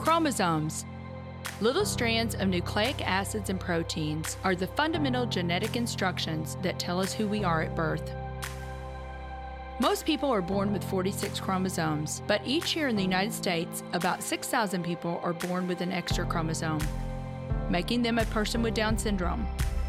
Chromosomes. Little strands of nucleic acids and proteins are the fundamental genetic instructions that tell us who we are at birth. Most people are born with 46 chromosomes, but each year in the United States, about 6,000 people are born with an extra chromosome, making them a person with Down syndrome.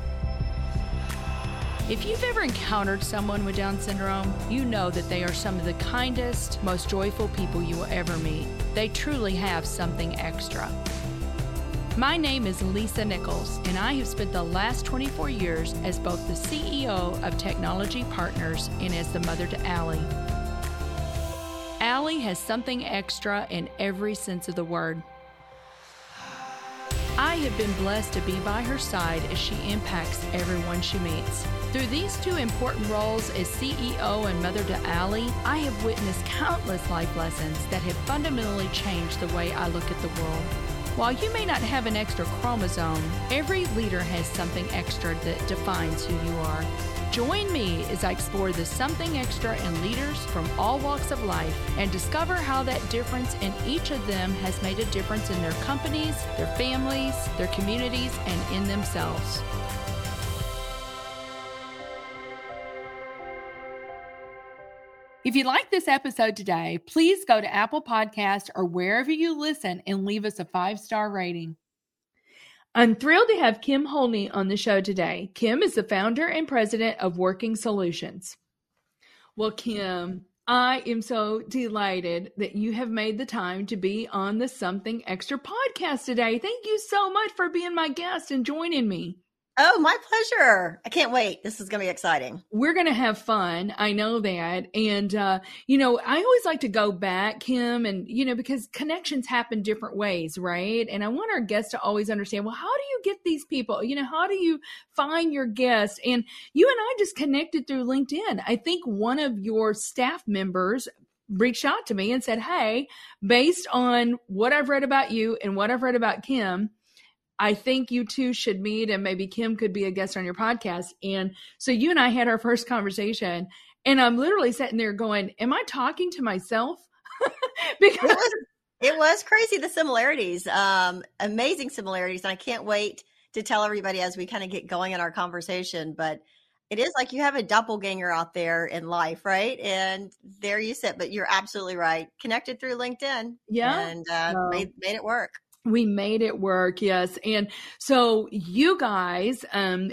If you've ever encountered someone with Down syndrome, you know that they are some of the kindest, most joyful people you will ever meet. They truly have something extra. My name is Lisa Nichols, and I have spent the last 24 years as both the CEO of Technology Partners and as the mother to Allie. Allie has something extra in every sense of the word. I have been blessed to be by her side as she impacts everyone she meets. Through these two important roles as CEO and mother to Allie, I have witnessed countless life lessons that have fundamentally changed the way I look at the world. While you may not have an extra chromosome, every leader has something extra that defines who you are. Join me as I explore the something extra in leaders from all walks of life and discover how that difference in each of them has made a difference in their companies, their families, their communities, and in themselves. If you like this episode today, please go to Apple Podcasts or wherever you listen and leave us a 5-star rating. I'm thrilled to have Kim Holney on the show today. Kim is the founder and president of Working Solutions. Well, Kim, I am so delighted that you have made the time to be on the Something Extra podcast today. Thank you so much for being my guest and joining me. Oh, my pleasure. I can't wait. This is going to be exciting. We're going to have fun. I know that. And, I always like to go back, Kim, and, because connections happen different ways, right? And I want our guests to always understand, well, how do you get these people? How do you find your guests? And you and I just connected through LinkedIn. I think one of your staff members reached out to me and said, hey, based on what I've read about you and what I've read about Kim, I think you two should meet and maybe Kim could be a guest on your podcast. And so you and I had our first conversation and I'm literally sitting there going, am I talking to myself? Because it was crazy, the similarities, amazing similarities. And I can't wait to tell everybody as we kind of get going in our conversation, but it is like you have a doppelganger out there in life, right? And there you sit, but you're absolutely right. Connected through LinkedIn. Yeah. And made it work. We made it work. Yes. And so you guys,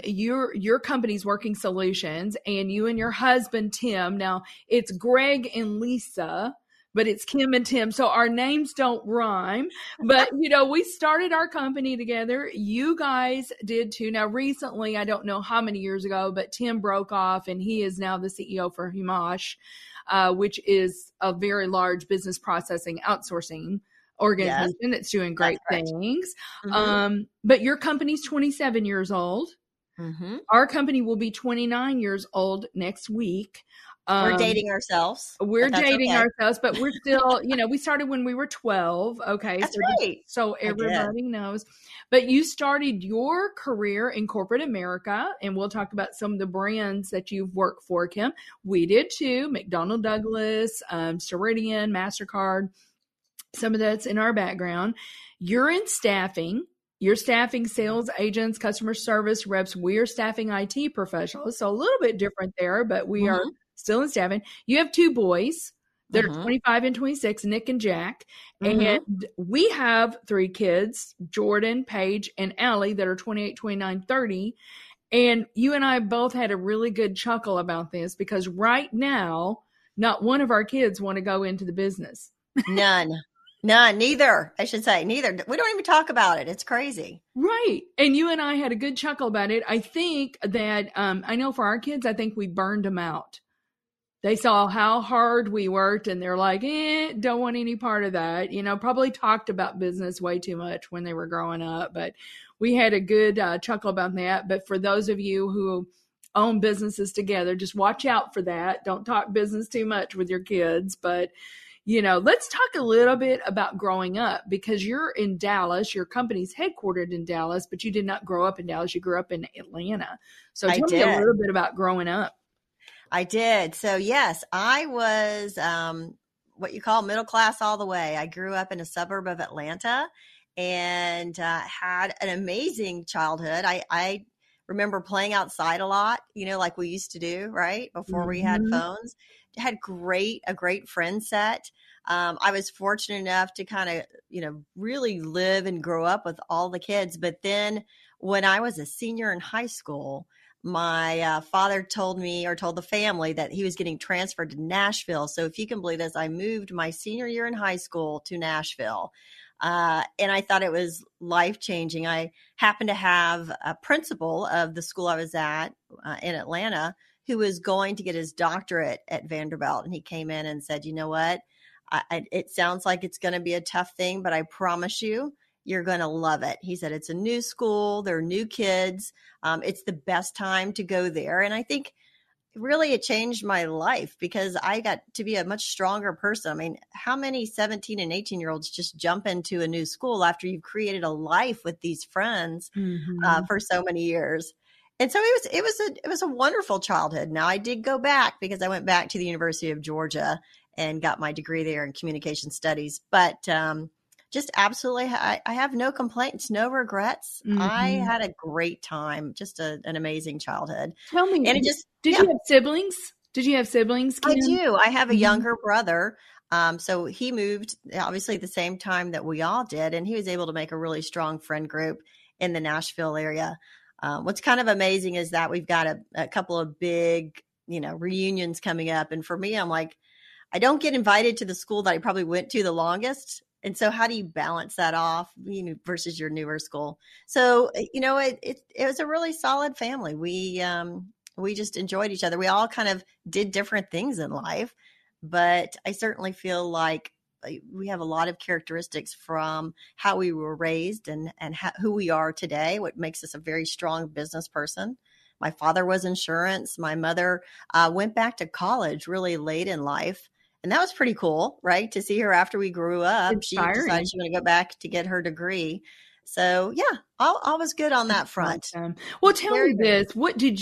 your company's Working Solutions and you and your husband, Tim, now it's Greg and Lisa, but it's Kim and Tim. So our names don't rhyme, but we started our company together. You guys did too. Now recently, I don't know how many years ago, but Tim broke off and he is now the CEO for Humash, which is a very large business processing outsourcing organization that's doing great things. Mm-hmm. But your company's 27 years old. Mm-hmm. Our company will be 29 years old next week. We're dating ourselves. We're dating ourselves, but we're still, we started when we were 12. Okay. That's right. So everybody knows. But you started your career in corporate America, and we'll talk about some of the brands that you've worked for, Kim. We did too. McDonnell Douglas, Ceridian, MasterCard. Some of that's in our background. You're in staffing. You're staffing sales agents, customer service reps. We're staffing IT professionals. So a little bit different there, but we are still in staffing. You have two boys that are 25 and 26, Nick and Jack. And we have 3 kids, Jordan, Paige, and Allie, that are 28, 29, 30. And you and I both had a really good chuckle about this because right now, not one of our kids want to go into the business. None. Neither. I should say neither. We don't even talk about it. It's crazy. Right. And you and I had a good chuckle about it. I think that, I know for our kids, I think we burned them out. They saw how hard we worked and they're like, don't want any part of that. Probably talked about business way too much when they were growing up, but we had a good chuckle about that. But for those of you who own businesses together, just watch out for that. Don't talk business too much with your kids, but let's talk a little bit about growing up because you're in Dallas. Your company's headquartered in Dallas, but you did not grow up in Dallas. You grew up in Atlanta. So tell me a little bit about growing up. I did. So yes, I was what you call middle class all the way. I grew up in a suburb of Atlanta and had an amazing childhood. I remember playing outside a lot, like we used to do, right? Before we had Mhm. phones. Had a great friend set. I was fortunate enough to kind of, really live and grow up with all the kids. But then when I was a senior in high school, my father told me, or told the family, that he was getting transferred to Nashville. So if you can believe this, I moved my senior year in high school to Nashville. And I thought it was life changing. I happened to have a principal of the school I was at in Atlanta who was going to get his doctorate at Vanderbilt. And he came in and said, you know what? It sounds like it's going to be a tough thing, but I promise you, you're going to love it. He said, it's a new school. There are new kids. It's the best time to go there. And I think really it changed my life because I got to be a much stronger person. I mean, how many 17 and 18-year-olds just jump into a new school after you've created a life with these friends Mhm. for so many years? And so it was a wonderful childhood. Now I did go back because I went back to the University of Georgia and got my degree there in communication studies. But just absolutely, I have no complaints, no regrets. I Mhm. had a great time, just an amazing childhood. Tell me, And it just, did yeah, you have siblings? Did you have siblings, I Kim? do. I have a Mhm. younger brother. So he moved obviously at the same time that we all did, and he was able to make a really strong friend group in the Nashville area. What's kind of amazing is that we've got a couple of big, reunions coming up. And for me, I'm like, I don't get invited to the school that I probably went to the longest. And so how do you balance that off, versus your newer school? So, it was a really solid family. We just enjoyed each other. We all kind of did different things in life, but I certainly feel like we have a lot of characteristics from how we were raised and who we are today, what makes us a very strong business person. My father was insurance. My mother went back to college really late in life. And that was pretty cool, right? To see her after we grew up. She decided Inspiring. she was going to go back to get her degree. So, yeah, all was good on That's that front. awesome. Well, tell Very, me very. this.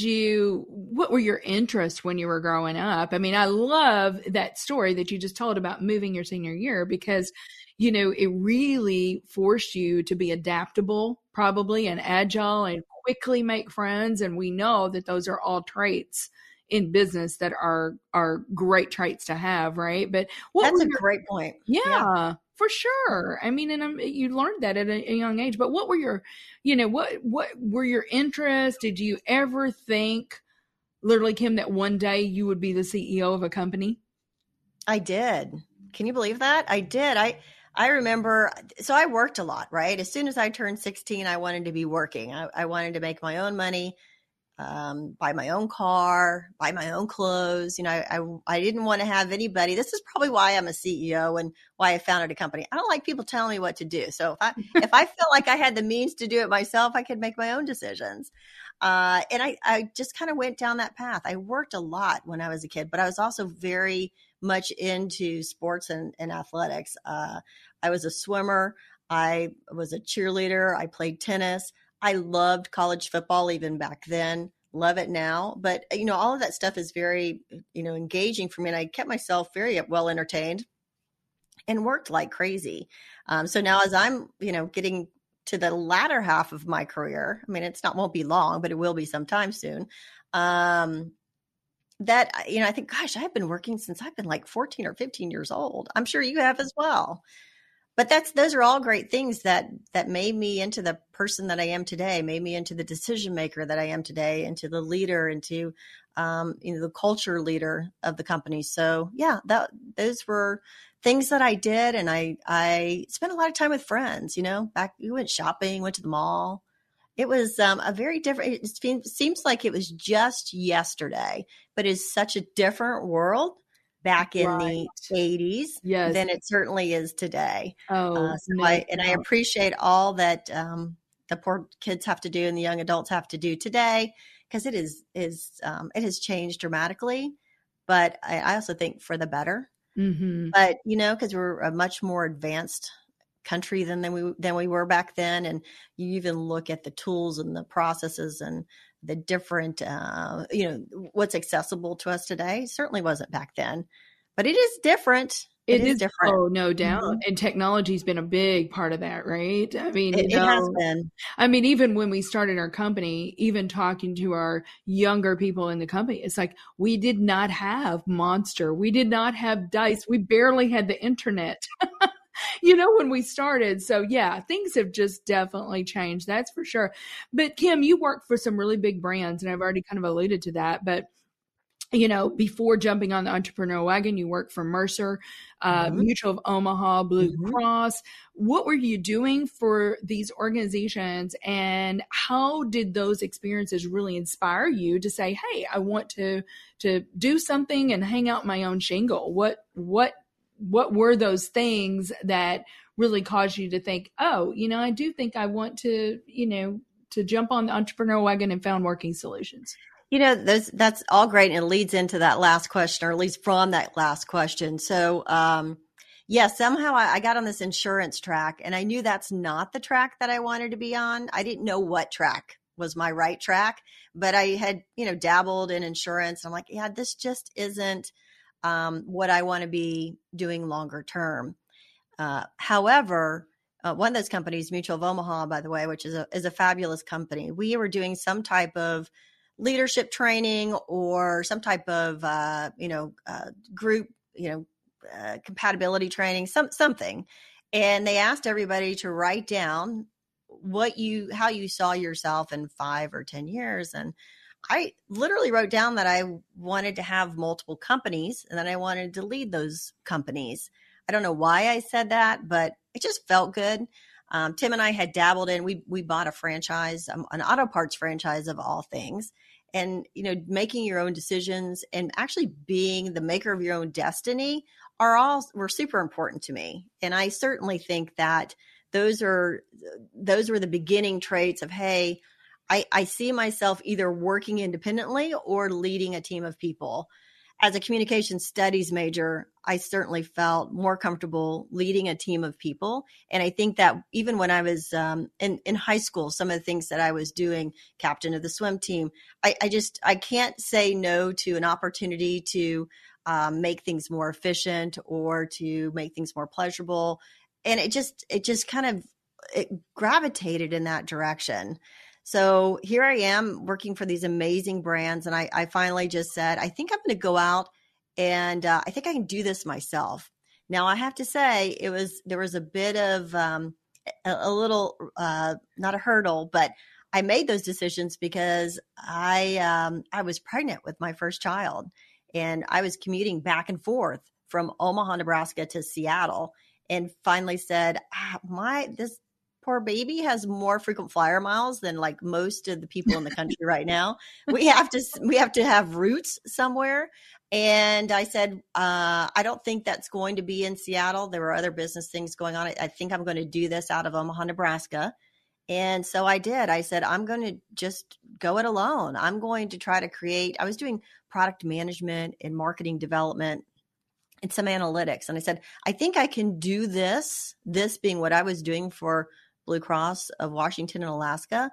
What were your interests when you were growing up? I mean, I love that story that you just told about moving your senior year because, it really forced you to be adaptable, probably, and agile and quickly make friends. And we know that those are all traits in business that are great traits to have, right? But what That's were a your great point. Yeah. yeah, for sure. I mean, and you learned that at a young age. But what were what were your interests? Did you ever think, literally, Kim, that one day you would be the CEO of a company? I did. Can you believe that? I did. I remember, so I worked a lot, right? As soon as I turned 16, I wanted to be working. I wanted to make my own money, buy my own car, buy my own clothes. I didn't want to have anybody. This is probably why I'm a CEO and why I founded a company. I don't like people telling me what to do. So if I felt like I had the means to do it myself, I could make my own decisions. And I just kind of went down that path. I worked a lot when I was a kid, but I was also very much into sports and athletics. I was a swimmer. I was a cheerleader. I played tennis. I loved college football even back then. Love it now. But, all of that stuff is very, engaging for me. And I kept myself very well entertained and worked like crazy. So now as I'm, getting to the latter half of my career, I mean, won't be long, but it will be sometime soon. That, I think, gosh, I've been working since I've been like 14 or 15 years old. I'm sure you have as well. But those are all great things that made me into the person that I am today, made me into the decision maker that I am today, into the leader, into the culture leader of the company. So yeah, those were things that I did, and I spent a lot of time with friends. Back we went shopping, went to the mall. It was a very different. It seems like it was just yesterday, but it's such a different world back in Right. the 80s Yes. than it certainly is today. Oh, So no I doubt. appreciate all that the poor kids have to do and the young adults have to do today, because it has changed dramatically. But I also think for the better. Mm-hmm. But because we're a much more advanced country than we were back then, and you even look at the tools and the processes and the different what's accessible to us today certainly wasn't back then, but it is different. It It is is. different. Oh, no doubt. Mhm. And technology's been a big part of that, right? I mean, It has been. even when we started our company, even talking to our younger people in the company, it's like we did not have Monster. We did not have Dice. We barely had the internet, when we started. So, yeah, things have just definitely changed. That's for sure. But Kim, you work for some really big brands, and I've already kind of alluded to that. But before jumping on the entrepreneur wagon, you worked for Mercer, Mhm. Mutual of Omaha, Blue Mhm. Cross. What were you doing for these organizations, and how did those experiences really inspire you to say, "Hey, I want to do something and hang out my own shingle"? What were those things that really caused you to think, "Oh, I do think I want to jump on the entrepreneur wagon and found Working Solutions"? That's all great. And it leads into that last question, or at least from that last question. So, yeah, somehow I got on this insurance track, and I knew that's not the track that I wanted to be on. I didn't know what track was my right track, but I had, dabbled in insurance. I'm like, yeah, this just isn't what I want to be doing longer term. However, one of those companies, Mutual of Omaha, by the way, which is a fabulous company, we were doing some type of leadership training or some type of group compatibility training, something, and they asked everybody to write down how you saw yourself in 5 or 10 years. And I literally wrote down that I wanted to have multiple companies and that I wanted to lead those companies. I don't know why I said that, but it just felt good. Tim and I had dabbled in, we bought a franchise, an auto parts franchise of all things. And, making your own decisions and actually being the maker of your own destiny were super important to me. And I certainly think that those were the beginning traits of, hey, I see myself either working independently or leading a team of people. As a communication studies major, I certainly felt more comfortable leading a team of people. And I think that even when I was in high school, some of the things that I was doing, captain of the swim team, I can't say no to an opportunity to make things more efficient or to make things more pleasurable. And it just kind of it gravitated in that direction. So here I am working for these amazing brands. And I finally just said, I think I'm going to go out and I think I can do this myself. Now, I have to say there was a bit of a little, not a hurdle, but I made those decisions because I was pregnant with my first child, and I was commuting back and forth from Omaha, Nebraska to Seattle, and finally said, this poor baby has more frequent flyer miles than like most of the people in the country right now. We have to have roots somewhere. And I said, I don't think that's going to be in Seattle. There were other business things going on. I think I'm going to do this out of Omaha, Nebraska. And so I did. I said, I'm going to just go it alone. I'm going to try to I was doing product management and marketing development and some analytics. And I said, I think I can do this being what I was doing for Blue Cross of Washington and Alaska,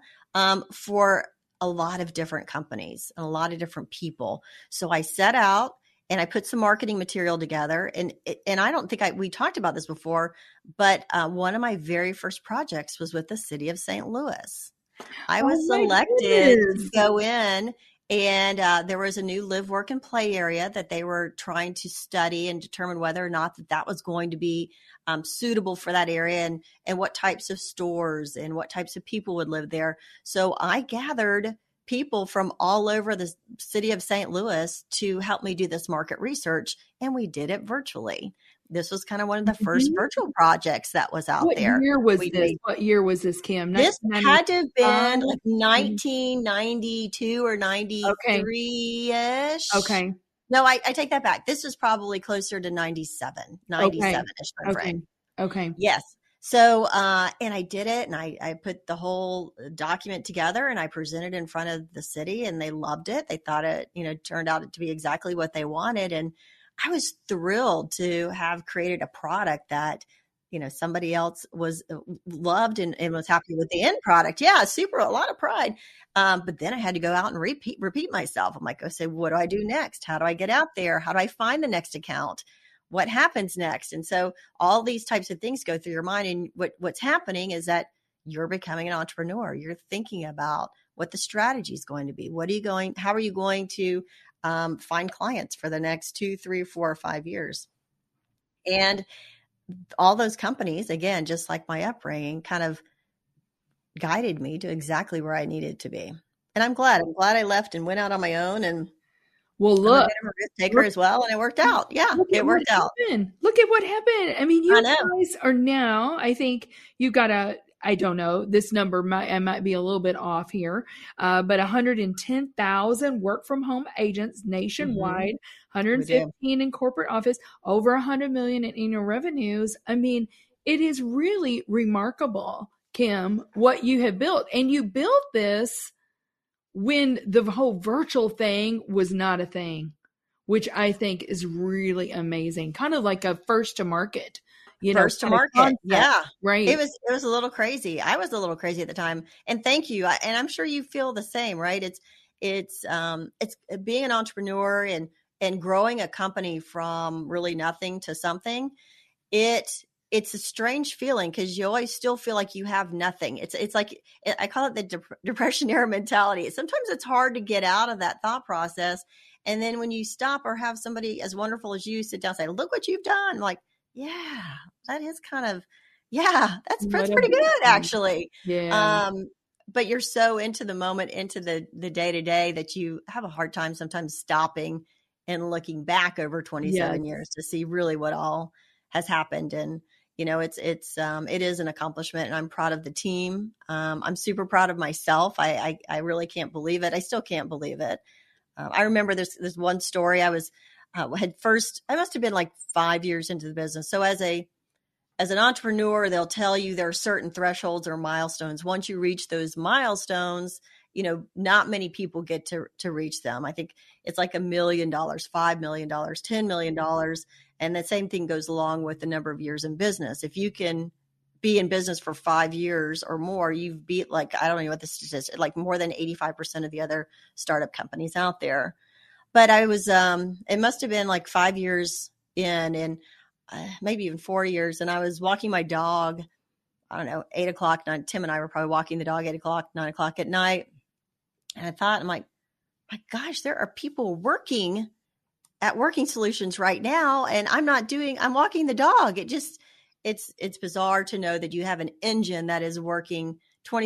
for a lot of different companies and a lot of different people. So I set out and I put some marketing material together. And I don't think we talked about this before, but one of my very first projects was with the city of St. Louis. I Oh was my selected to goodness. go in, and there was a new live, work, and play area that they were trying to study and determine whether or not that was going to be suitable for that area, and what types of stores and what types of people would live there. So I gathered people from all over the city of St. Louis to help me do this market research, and we did it virtually. This was kind of one of the first Mhm. virtual projects that was out What there. year was this? What year was this, Kim? This had to have been 1995? like 1992 or Okay. 93-ish. Okay. No, I take that back. This was probably closer to 97, Okay. 97-ish time Okay. frame. Okay. Yes. So, and I did it, and I put the whole document together, and I presented in front of the city, and they loved it. They thought it, turned out to be exactly what they wanted. And I was thrilled to have created a product that, somebody else was loved and was happy with the end product. Yeah, super, a lot of pride. But then I had to go out and repeat myself. I'm like, I said, what do I do next? How do I get out there? How do I find the next account? what happens next? And so all these types of things go through your mind. And what's happening is that you're becoming an entrepreneur. You're thinking about what the strategy is going to be. How are you going to find clients for the next 2, 3, 4, or 5 years? And all those companies, again, just like my upbringing, kind of guided me to exactly where I needed to be. And I'm glad I left and went out on my own, and well, look, I'm a bit of a risk taker as well. And it worked out. Yeah, it worked out. Look at what happened. I mean, you guys are now, I think you got I don't know, this number might be a little bit off here, but 110,000 work from home agents nationwide, 115 in corporate office, over 100 million in annual revenues. I mean, it is really remarkable, Kim, what you have built. And you built this when the whole virtual thing was not a thing, which I think is really amazing. Kind of like a first to market. First to market. Concept, yeah. Right. It was a little crazy. I was a little crazy at the time. And thank you. And I'm sure you feel the same, right? It's being an entrepreneur and growing a company from really nothing to something. It's a strange feeling because you always still feel like you have nothing. It's like, I call it the depression era mentality. Sometimes it's hard to get out of that thought process. And then when you stop or have somebody as wonderful as you sit down and say, look what you've done. Like, yeah, that is kind of, that's pretty good actually. Yeah. But you're so into the moment, into the day to day that you have a hard time sometimes stopping and looking back over 27 years to see really what all has happened. And, it is an accomplishment, and I'm proud of the team. I'm super proud of myself. I really can't believe it. I still can't believe it. I remember this one story. I must have been like 5 years into the business. So as an entrepreneur, they'll tell you there are certain thresholds or milestones. Once you reach those milestones, not many people get to reach them. I think it's like $1 million, $5 million, $10 million. And the same thing goes along with the number of years in business. If you can be in business for 5 years or more, you've beat, like, I don't know what the statistic, like more than 85% of the other startup companies out there. But I was, it must have been like 5 years in, and maybe even 4 years. And I was walking my dog, I don't know, 8 o'clock. Tim and I were probably walking the dog 8 o'clock, 9 o'clock at night. And I'm like, my gosh, there are people working at Working Solutions right now. And I'm walking the dog. It's bizarre to know that you have an engine that is working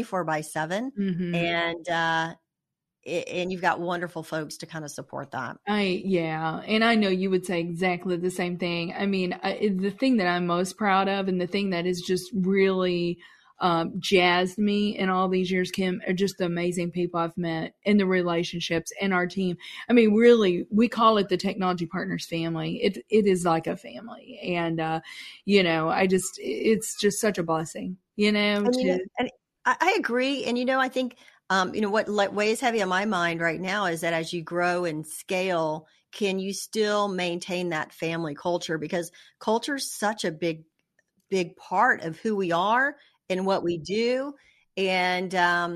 24/7. Mm-hmm. And you've got wonderful folks to kind of support that. And I know you would say exactly the same thing. I mean, the thing that I'm most proud of, and the thing that is just really jazzed me in all these years, Kim, are just the amazing people I've met and the relationships and our team. I mean, really, we call it the Technology Partners family. It is like a family. And, it's just such a blessing, And I agree. And, I think, what weighs heavy on my mind right now is that as you grow and scale, can you still maintain that family culture? Because culture is such a big part of who we are and what we do. And,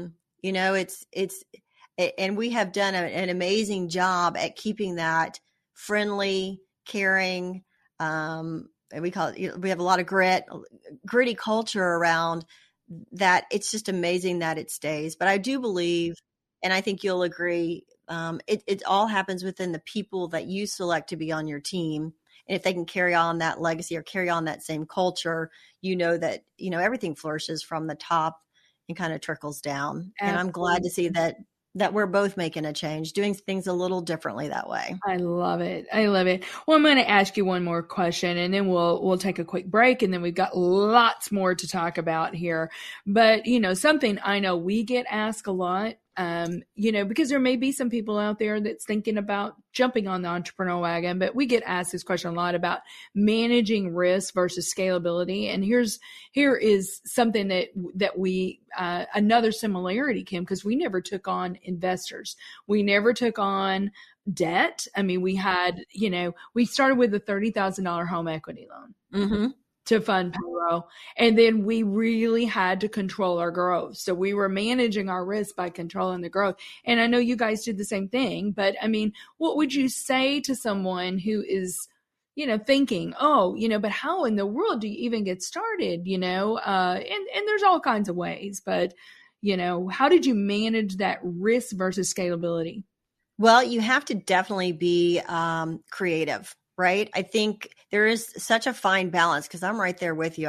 and we have done an amazing job at keeping that friendly, caring, and we have a lot of gritty culture around that. It's just amazing that it stays. But I do believe, and I think you'll agree, it all happens within the people that you select to be on your team. And if they can carry on that legacy or carry on that same culture, that, everything flourishes from the top and kind of trickles down. Absolutely. And I'm glad to see that we're both making a change, doing things a little differently that way. I love it. Well, I'm going to ask you one more question, and then we'll take a quick break, and then we've got lots more to talk about here. But, something I know we get asked a lot, because there may be some people out there that's thinking about jumping on the entrepreneurial wagon, but we get asked this question a lot about managing risk versus scalability. And here is something that we, another similarity, Kim, because we never took on investors. We never took on debt. I mean, we had, we started with a $30,000 home equity loan. Mm-hmm. To fund payroll. And then we really had to control our growth. So we were managing our risk by controlling the growth. And I know you guys did the same thing, but I mean, what would you say to someone who is thinking, oh, but how in the world do you even get started, and there's all kinds of ways, but, how did you manage that risk versus scalability? Well, you have to definitely be creative, right? I think there is such a fine balance because I'm right there with you.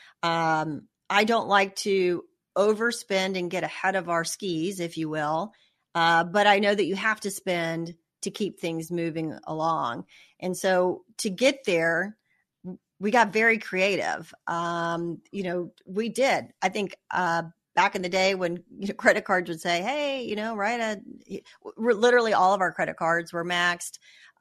I don't like to overspend and get ahead of our skis, if you will. But I know that you have to spend to keep things moving along. And so to get there, we got very creative. We did. I think back in the day when credit cards would say, hey, literally all of our credit cards were maxed.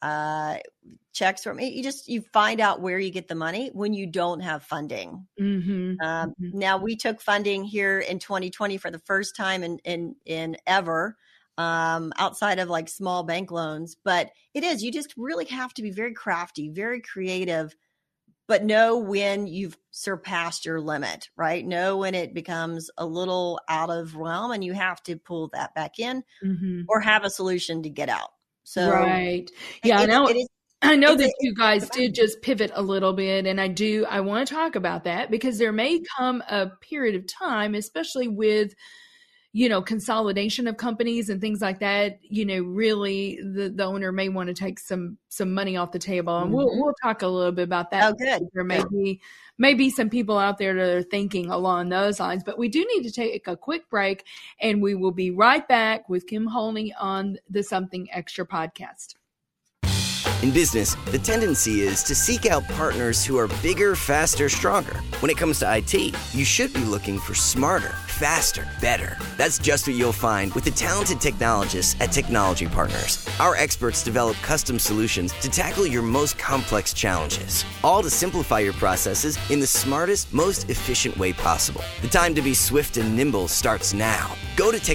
Checks from you find out where you get the money when you don't have funding. Now we took funding here in 2020 for the first time in ever, outside of like small bank loans, but you just really have to be very crafty, very creative, but know when you've surpassed your limit, right? Know when it becomes a little out of realm and you have to pull that back in or have a solution to get out. So, right. Yeah. I know that you guys did just pivot a little bit, and I want to talk about that because there may come a period of time, especially with, consolidation of companies and things like that, really the owner may want to take some money off the table. And we'll talk a little bit about that. Oh, good. There may be some people out there that are thinking along those lines, but we do need to take a quick break, and we will be right back with Kim Holney on the Something Extra podcast. In business, the tendency is to seek out partners who are bigger, faster, stronger. When it comes to IT, you should be looking for smarter, faster, better. That's just what you'll find with the talented technologists at Technology Partners. Our experts develop custom solutions to tackle your most complex challenges, all to simplify your processes in the smartest, most efficient way possible. The time to be swift and nimble starts now. Go to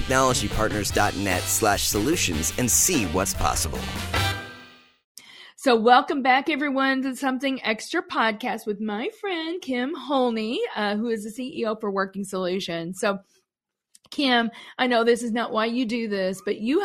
technologypartners.net/solutions and see what's possible. So welcome back, everyone, to Something Extra podcast with my friend, Kim Holney, who is the CEO for Working Solutions. So, Kim, I know this is not why you do this, but you've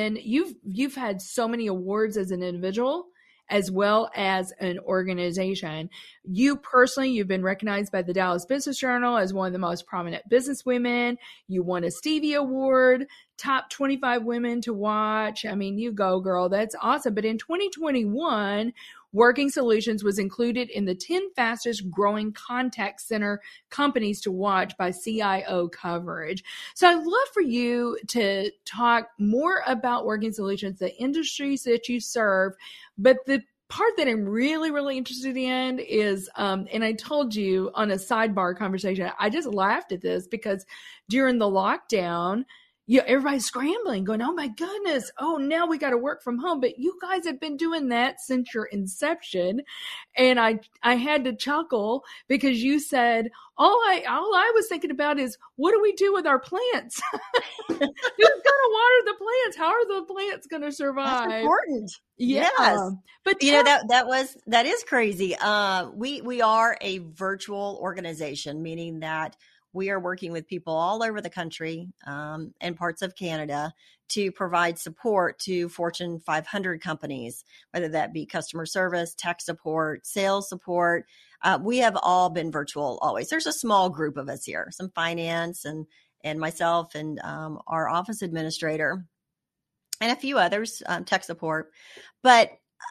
had so many awards as an individual as well as an organization. You personally, you've been recognized by the Dallas Business Journal as one of the most prominent businesswomen. You won a Stevie Award, top 25 women to watch. I mean, you go, girl. That's awesome. But in 2021, Working Solutions was included in the 10 fastest growing contact center companies to watch by CIO Coverage. So I'd love for you to talk more about Working Solutions, the industries that you serve, but the part that I'm really, really interested in is, and I told you on a sidebar conversation, I just laughed at this because during the lockdown, everybody's scrambling, going, oh my goodness, oh, now we got to work from home. But you guys have been doing that since your inception. And I had to chuckle because you said, all I was thinking about is, what do we do with our plants? Who's going to water the plants? How are the plants going to survive? That's important. Yeah. Yes. But that is crazy. We are a virtual organization, meaning that we are working with people all over the country and parts of Canada to provide support to Fortune 500 companies, whether that be customer service, tech support, sales support. We have all been virtual always. There's a small group of us here, some finance and myself and our office administrator and a few others, tech support. But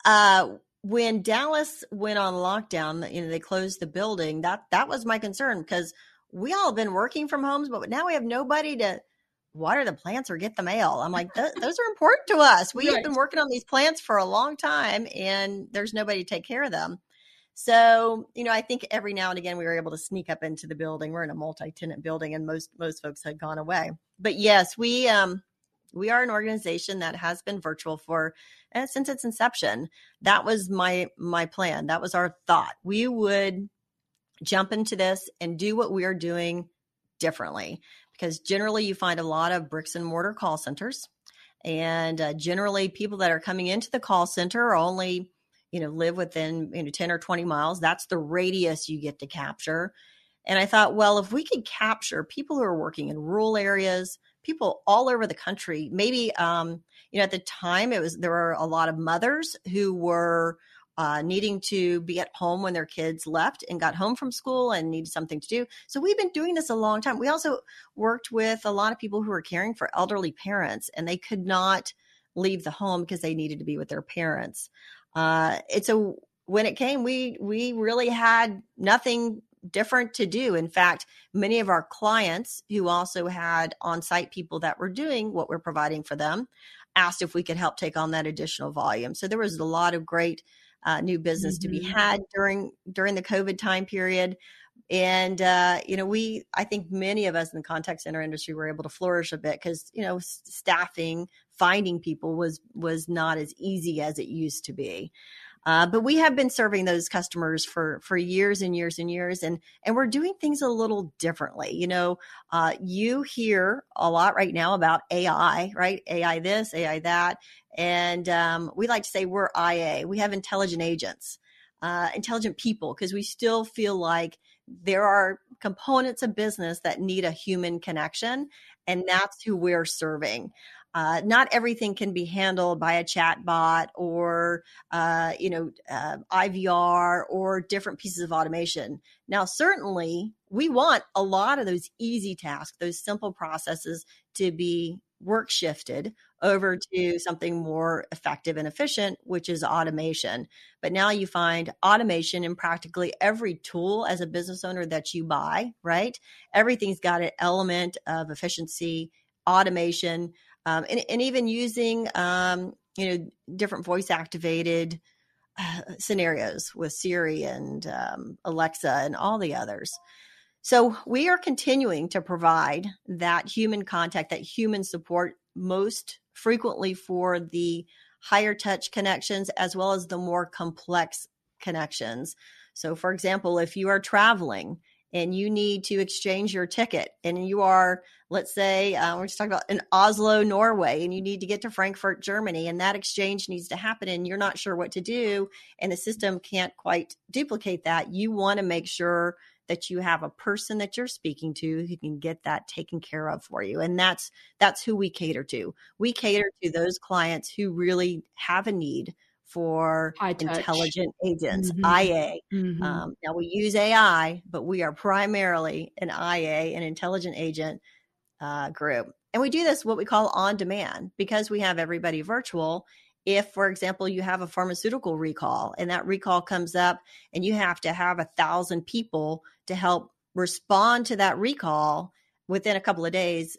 when Dallas went on lockdown, they closed the building. That was my concern because we all have been working from homes, but now we have nobody to water the plants or get the mail. I'm like, those are important to us. We have been working on these plants for a long time and there's nobody to take care of them. So, I think every now and again, we were able to sneak up into the building. We're in a multi-tenant building and most folks had gone away. But yes, we are an organization that has been virtual since its inception. That was my plan. That was our thought. We would jump into this and do what we are doing differently, because generally you find a lot of bricks and mortar call centers, and generally people that are coming into the call center only, live within 10 or 20 miles. That's the radius you get to capture. And I thought, well, if we could capture people who are working in rural areas, people all over the country, maybe, at the time there were a lot of mothers who were needing to be at home when their kids left and got home from school and needed something to do. So we've been doing this a long time. We also worked with a lot of people who were caring for elderly parents, and they could not leave the home because they needed to be with their parents. When it came, we really had nothing different to do. In fact, many of our clients who also had on-site people that were doing what we're providing for them asked if we could help take on that additional volume. So there was a lot of great new business to be had during the COVID time period. And, I think many of us in the contact center industry were able to flourish a bit because, staffing, finding people was not as easy as it used to be. But we have been serving those customers for years and years and years, and we're doing things a little differently. You hear a lot right now about AI, right? AI this, AI that. And we like to say we're IA. We have intelligent agents, intelligent people, because we still feel like there are components of business that need a human connection, and that's who we're serving. Not everything can be handled by a chat bot or, IVR or different pieces of automation. Now, certainly we want a lot of those easy tasks, those simple processes to be work shifted over to something more effective and efficient, which is automation. But now you find automation in practically every tool as a business owner that you buy, right? Everything's got an element of efficiency, automation, and even using, different voice activated scenarios with Siri and Alexa and all the others. So we are continuing to provide that human contact, that human support, most frequently for the higher touch connections as well as the more complex connections. So for example, if you are traveling and you need to exchange your ticket and you are, let's say, we're just talking about in Oslo, Norway, and you need to get to Frankfurt, Germany, and that exchange needs to happen and you're not sure what to do and the system can't quite duplicate that, you want to make sure that you have a person that you're speaking to who can get that taken care of for you. And that's who we cater to. We cater to those clients who really have a need for intelligent agents, IA. Now we use AI, but we are primarily an IA, an intelligent agent group. And we do this what we call on demand because we have everybody virtual. If, for example, you have a pharmaceutical recall and that recall comes up and you have to have 1,000 people to help respond to that recall within a couple of days,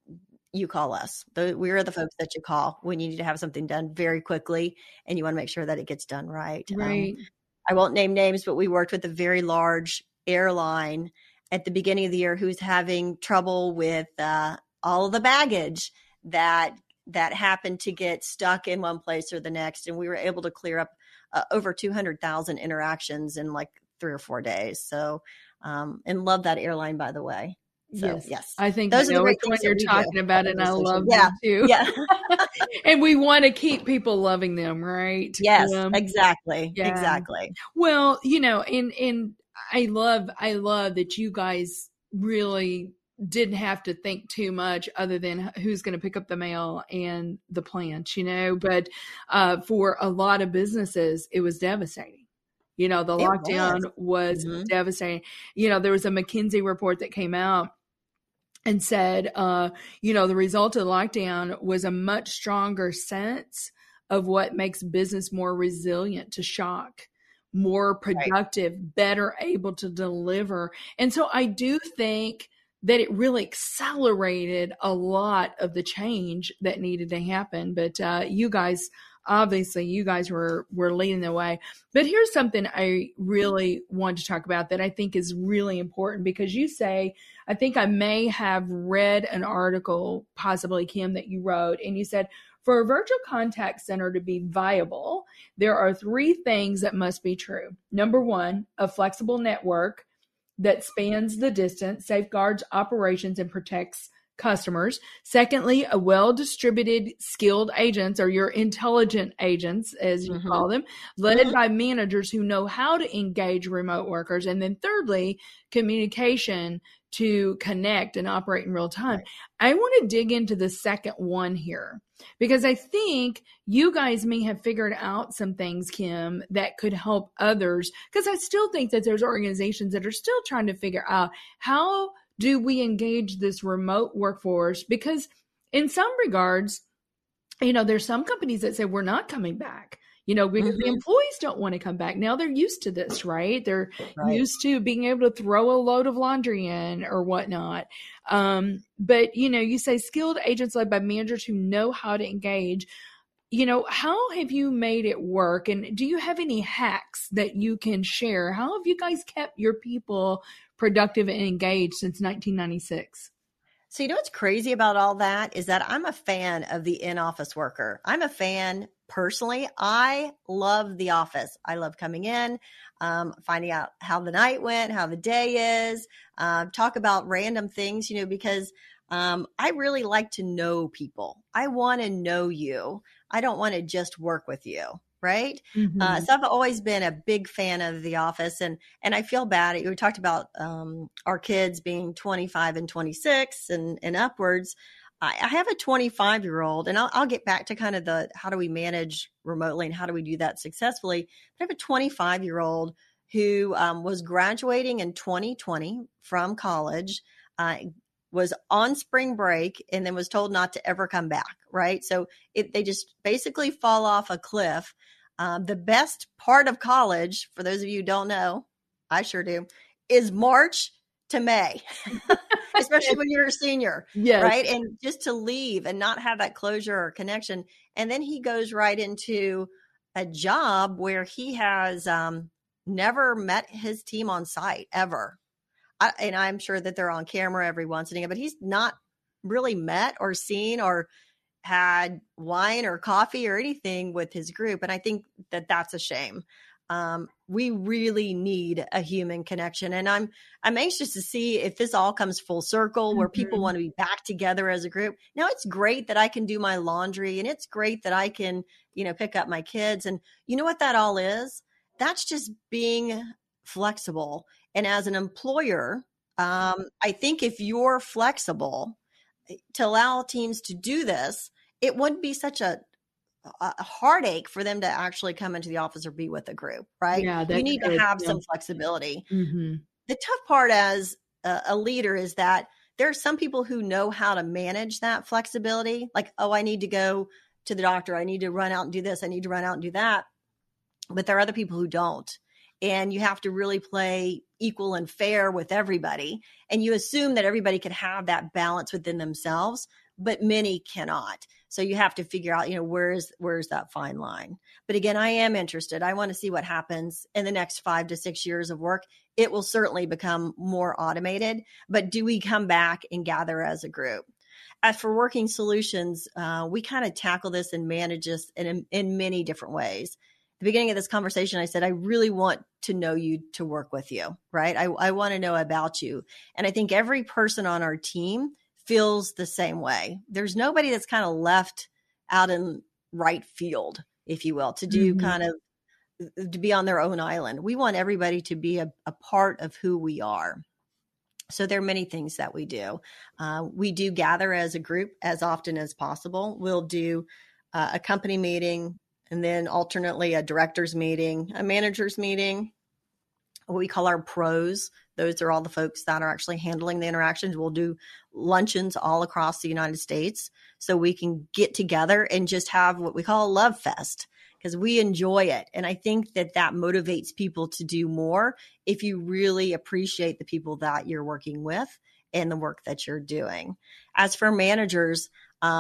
you call us. We're the folks that you call when you need to have something done very quickly and you want to make sure that it gets done right. Right. I won't name names, but we worked with a very large airline at the beginning of the year who's having trouble with all of the baggage that happened to get stuck in one place or the next. And we were able to clear up over 200,000 interactions in like 3 or 4 days. So, and love that airline, by the way. So, yes. I think those are which one you're talking about, and I love them too. Yeah. And we want to keep people loving them, right? Yes, exactly. Yeah. Exactly. Well, and I love that you guys really didn't have to think too much other than who's going to pick up the mail and the plant, but for a lot of businesses, it was devastating. The lockdown was devastating. There was a McKinsey report that came out and said, the result of the lockdown was a much stronger sense of what makes business more resilient to shock, more productive, better able to deliver. And so I do think that it really accelerated a lot of the change that needed to happen. But you guys were leading the way. But here's something I really want to talk about that I think is really important, because you say, I think I may have read an article, possibly Kim, that you wrote, and you said, for a virtual contact center to be viable, there are 3 things that must be true. Number 1, a flexible network that spans the distance, safeguards operations, and protects customers. Secondly, a well-distributed skilled agents, or your intelligent agents, as you call them, led by managers who know how to engage remote workers. And then thirdly, communication to connect and operate in real time. Right. I want to dig into the second one here, because I think you guys may have figured out some things, Kim, that could help others. Because I still think that there's organizations that are still trying to figure out, how do we engage this remote workforce? Because in some regards, there's some companies that say we're not coming back. Because the employees don't want to come back. Now they're used to this, right? They're used to being able to throw a load of laundry in or whatnot. But, you say skilled agents led by managers who know how to engage. How have you made it work? And do you have any hacks that you can share? How have you guys kept your people productive and engaged since 1996? So what's crazy about all that is that I'm a fan of the in-office worker. I'm a fan personally. I love the office. I love coming in, finding out how the night went, how the day is, talk about random things, because I really like to know people. I want to know you. I don't want to just work with you. Right. So I've always been a big fan of the office, and I feel bad. We talked about our kids being 25 and 26 and upwards. I have a 25-year-old, and I'll get back to kind of how do we manage remotely and how do we do that successfully. But I have a 25-year-old who was graduating in 2020 from college, was on spring break, and then was told not to ever come back. Right. So they just basically fall off a cliff. The best part of college, for those of you who don't know, I sure do, is March to May, especially when you're a senior. Yes. Right. And just to leave and not have that closure or connection. And then he goes right into a job where he has never met his team on site ever. And I'm sure that they're on camera every once in a while, but he's not really met or seen or had wine or coffee or anything with his group. And I think that that's a shame. We really need a human connection. And I'm anxious to see if this all comes full circle, where people want to be back together as a group. Now, it's great that I can do my laundry, and it's great that I can, pick up my kids. And you know what that all is? That's just being flexible. And as an employer, I think if you're flexible to allow teams to do this, it wouldn't be such a heartache for them to actually come into the office or be with a group, right? Yeah, you need to have some flexibility. The tough part as a leader is that there are some people who know how to manage that flexibility. Like, oh, I need to go to the doctor. I need to run out and do this. I need to run out and do that. But there are other people who don't. And you have to really play equal and fair with everybody. And you assume that everybody can have that balance within themselves, but many cannot. So you have to figure out, where's that fine line. But again, I am interested. I want to see what happens in the next 5 to 6 years of work. It will certainly become more automated, but do we come back and gather as a group? As for Working Solutions, we kind of tackle this and manage this in many different ways. The beginning of this conversation, I said, I really want to know you, to work with you, right? I want to know about you. And I think every person on our team feels the same way. There's nobody that's kind of left out in right field, if you will, to do to be on their own island. We want everybody to be a part of who we are. So there are many things that we do. We do gather as a group as often as possible. We'll do a company meeting, and then alternately a director's meeting, a manager's meeting, what we call our pros. Those are all the folks that are actually handling the interactions. We'll do luncheons all across the United States so we can get together and just have what we call a love fest, because we enjoy it. And I think that motivates people to do more if you really appreciate the people that you're working with and the work that you're doing. As for managers,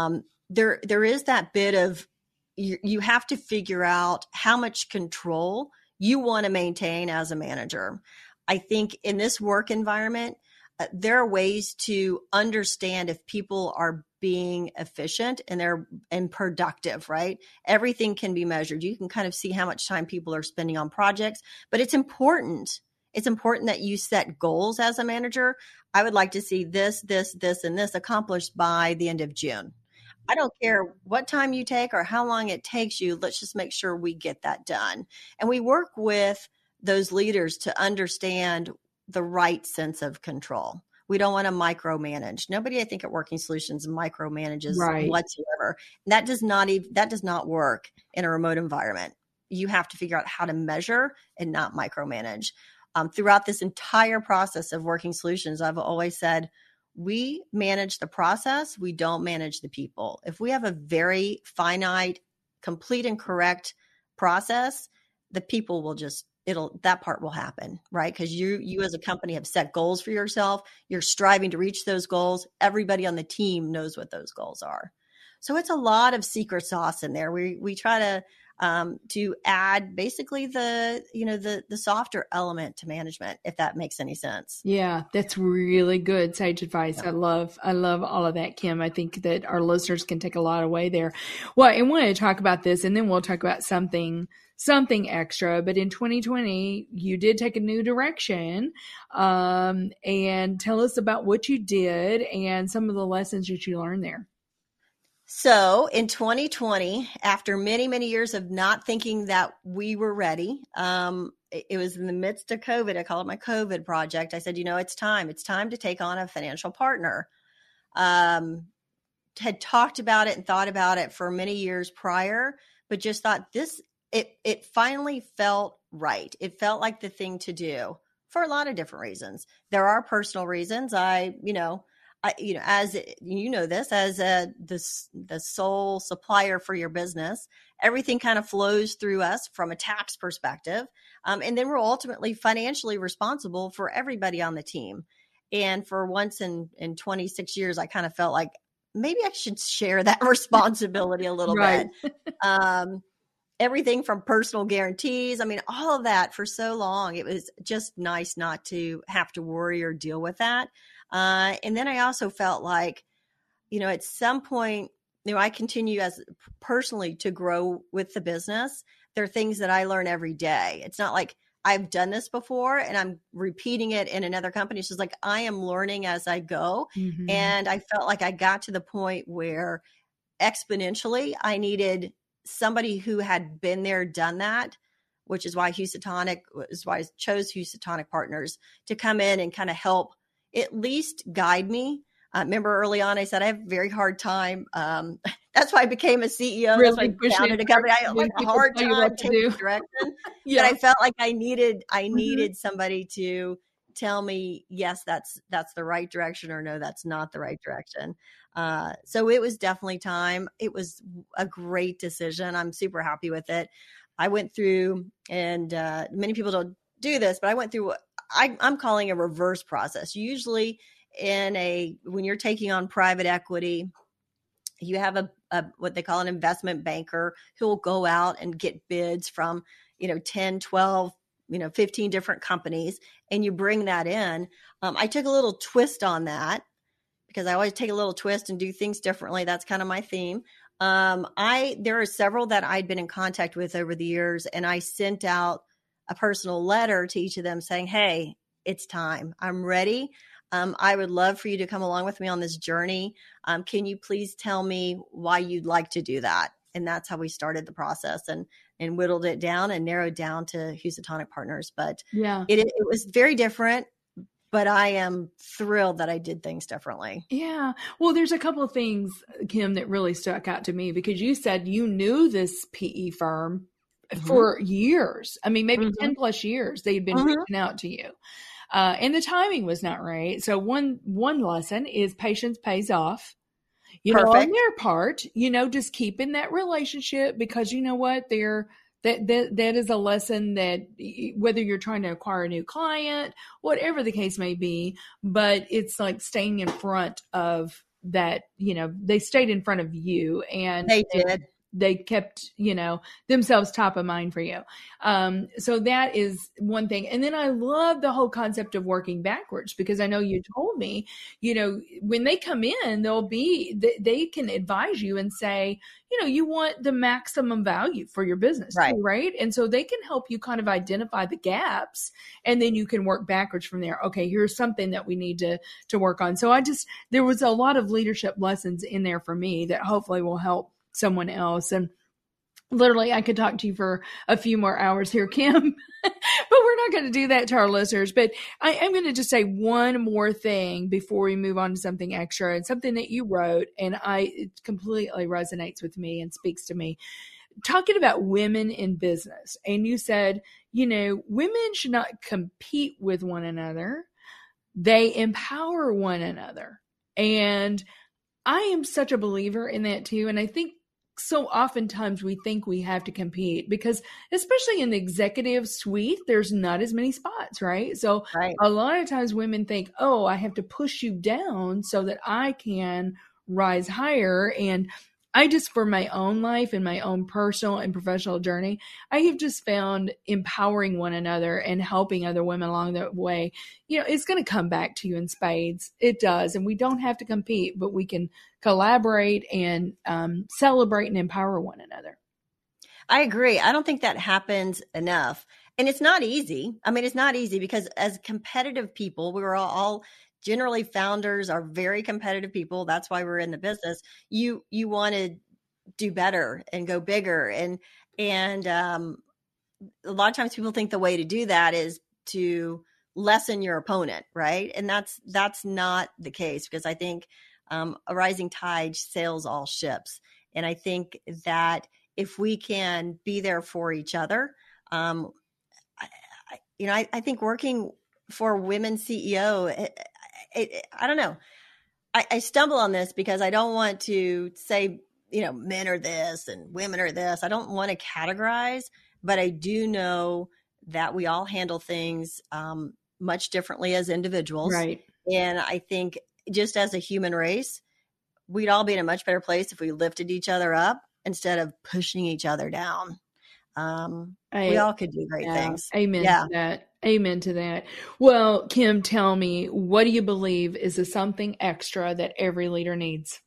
there is that bit of, you have to figure out how much control you want to maintain as a manager. I think in this work environment, there are ways to understand if people are being efficient and productive, right? Everything can be measured. You can kind of see how much time people are spending on projects, but it's important. It's important that you set goals as a manager. I would like to see this, and this accomplished by the end of June. I don't care what time you take or how long it takes you. Let's just make sure we get that done. And we work with those leaders to understand the right sense of control. We don't want to micromanage. Nobody, I think, at Working Solutions micromanages Right. whatsoever. And that does not work in a remote environment. You have to figure out how to measure and not micromanage. Throughout this entire process of Working Solutions, I've always said, we manage the process. We don't manage the people. If we have a very finite, complete and correct process, the people will just, that part will happen, right? Because you as a company have set goals for yourself. You're striving to reach those goals. Everybody on the team knows what those goals are. So it's a lot of secret sauce in there. We try to add basically the softer element to management, if that makes any sense. Yeah, that's really good sage advice. Yeah. I love all of that, Kim. I think that our listeners can take a lot away there. Well, I want to talk about this, and then we'll talk about something extra. But in 2020, you did take a new direction, and tell us about what you did and some of the lessons that you learned there. So in 2020, after many, many years of not thinking that we were ready, it was in the midst of COVID. I call it my COVID project. I said, it's time to take on a financial partner. Had talked about it and thought about it for many years prior, but just thought it finally felt right. It felt like the thing to do for a lot of different reasons. There are personal reasons. As the sole supplier for your business, everything kind of flows through us from a tax perspective. And then we're ultimately financially responsible for everybody on the team. And for once in 26 years, I kind of felt like maybe I should share that responsibility a little bit. Everything from personal guarantees. All of that for so long, it was just nice not to have to worry or deal with that. And then I also felt like, at some point, I continue as personally to grow with the business. There are things that I learn every day. It's not like I've done this before and I'm repeating it in another company. It's just like I am learning as I go. Mm-hmm. And I felt like I got to the point where exponentially I needed somebody who had been there, done that, which is why I chose Housatonic Partners to come in and kind of help at least guide me. Remember early on, I said I have a very hard time. That's why I became a CEO. Really that's why I founded a company. I like a hard time taking direction. Yeah. But I felt like I needed somebody to tell me, yes, that's the right direction, or no, that's not the right direction. So it was definitely time. It was a great decision. I'm super happy with it. I went through, and many people don't do this, but I went through I'm calling a reverse process. Usually when you're taking on private equity, you have a what they call an investment banker who will go out and get bids from, 10, 12, 15 different companies, and you bring that in. I took a little twist on that because I always take a little twist and do things differently. That's kind of my theme. There are several that I'd been in contact with over the years, and I sent out a personal letter to each of them saying, hey, it's time. I'm ready. I would love for you to come along with me on this journey. Can you please tell me why you'd like to do that? And that's how we started the process and whittled it down and narrowed down to Housatonic Partners. But yeah, it was very different, but I am thrilled that I did things differently. Yeah. Well, there's a couple of things, Kim, that really stuck out to me because you said you knew this PE firm for years. Maybe 10 plus years they'd been reaching out to you. And the timing was not right. So one lesson is patience pays off. On their part, just keeping that relationship because you know what, that is a lesson that whether you're trying to acquire a new client, whatever the case may be, but it's like staying in front of that, they stayed in front of you and they did. They kept, themselves top of mind for you. So that is one thing. And then I love the whole concept of working backwards because I know you told me, when they come in, they can advise you and say, you want the maximum value for your business, right? And so they can help you kind of identify the gaps and then you can work backwards from there. Okay, here's something that we need to work on. So there was a lot of leadership lessons in there for me that hopefully will help someone else. And Literally, I could talk to you for a few more hours here, Kim, but we're not going to do that to our listeners. But I am going to just say one more thing before we move on to something extra, and something that you wrote, and it completely resonates with me and speaks to me. Talking about women in business. And you said, women should not compete with one another. They empower one another. And I am such a believer in that too. And I think so oftentimes we think we have to compete because, especially in the executive suite, there's not as many spots, right? So a lot of times women think, oh, I have to push you down so that I can rise higher. And I just, for my own life and my own personal and professional journey, I have just found empowering one another and helping other women along the way, it's going to come back to you in spades. It does. And we don't have to compete, but we can collaborate and celebrate and empower one another. I agree. I don't think that happens enough. And it's not easy. I mean, it's not easy because as competitive people, we were all generally, founders are very competitive people. That's why we're in the business. You want to do better and go bigger. And a lot of times people think the way to do that is to lessen your opponent, right? And that's not the case, because I think a rising tide sails all ships. And I think that if we can be there for each other, I think working for a women CEO, I don't know. I stumble on this because I don't want to say, men are this and women are this. I don't want to categorize, but I do know that we all handle things much differently as individuals. Right. And I think just as a human race, we'd all be in a much better place if we lifted each other up instead of pushing each other down. We all could do great things. Amen to that. Amen to that. Well, Kim, tell me, what do you believe is the something extra that every leader needs?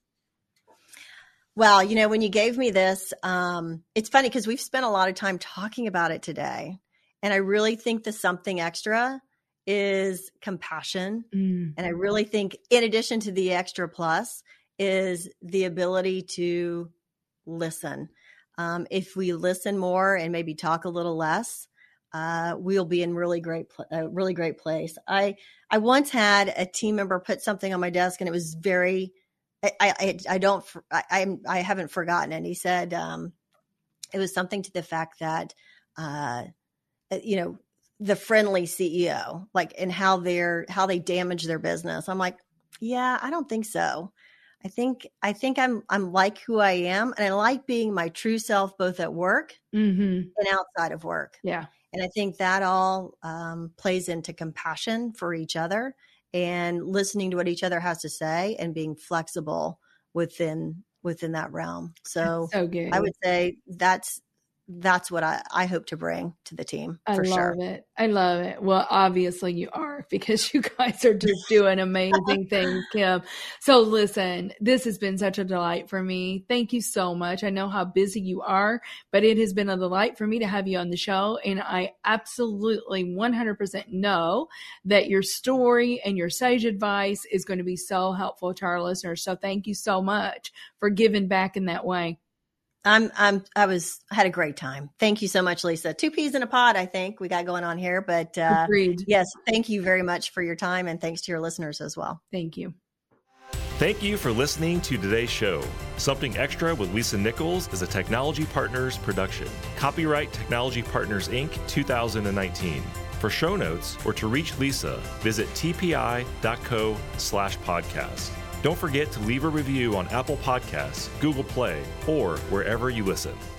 Well, when you gave me this, it's funny because we've spent a lot of time talking about it today. And I really think the something extra is compassion. And I really think, in addition to the extra plus, is the ability to listen. If we listen more and maybe talk a little less, we'll be in a really great place. I once had a team member put something on my desk, and it was very, I haven't forgotten it. He said, it was something to the fact that, the friendly CEO, and how they damage their business. I'm like, yeah, I don't think so. I think I'm like who I am, and I like being my true self, both at work and outside of work. Yeah. And I think that all plays into compassion for each other and listening to what each other has to say and being flexible within that realm. So good. I would say that's what I hope to bring to the team. I love it. Well, obviously you are, because you guys are just doing amazing things, Kim. So listen, this has been such a delight for me. Thank you so much. I know how busy you are, but it has been a delight for me to have you on the show. And I absolutely 100% know that your story and your sage advice is going to be so helpful to our listeners. So thank you so much for giving back in that way. I had a great time. Thank you so much, Lisa. 2 peas in a pod, I think we got going on here, but agreed. Yes, thank you very much for your time, and thanks to your listeners as well. Thank you. Thank you for listening to today's show. Something Extra with Lisa Nichols is a Technology Partners production. Copyright Technology Partners, Inc. 2019. For show notes or to reach Lisa, visit tpi.co/podcast. Don't forget to leave a review on Apple Podcasts, Google Play, or wherever you listen.